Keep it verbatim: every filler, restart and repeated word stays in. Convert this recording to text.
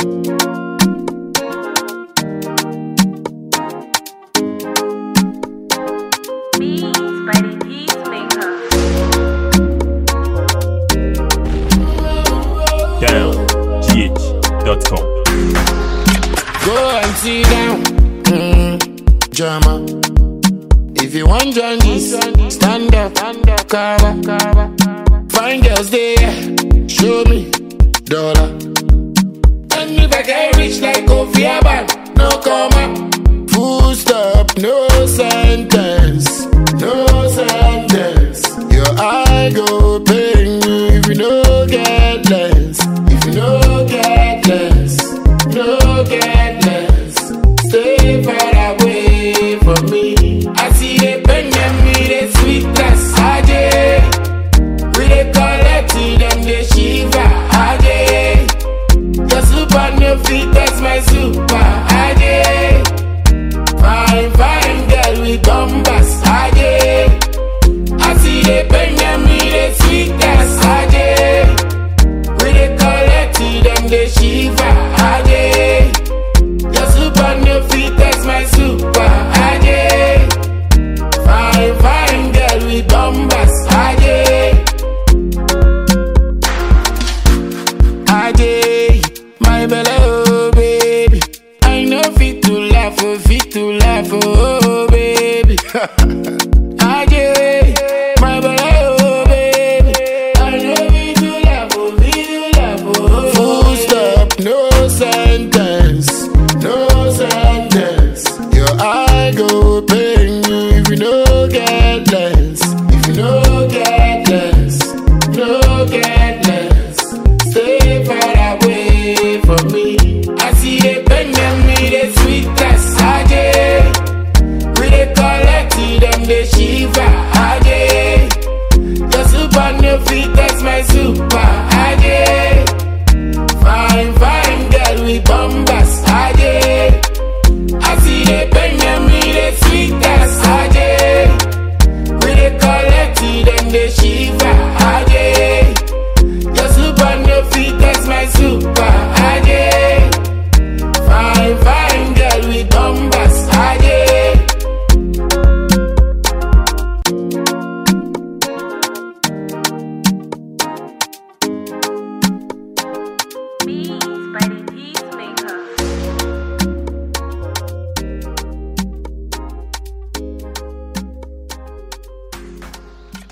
Go and sit down, mm, drama. If you want join this, stand up, cover. Find girls there, show me dollar. And if I get rich like Kofi Abad, no comma, full stop, no sentence, no sentence. Your eye go paying you if you no get less, if you no get less, no get less. Stay far away from me. I see the pen and me the sweetness. Aje, we the collect them the shiva. Aje, your super no fit that's my super. Aje, fine fine girl with bombas. Aje, I see the pen and me the sweetness. Aje, we the collect them the shiva. Aje, your super no fit that's my super. Aje, fine fine girl with bombas. Aje, Aje, my belly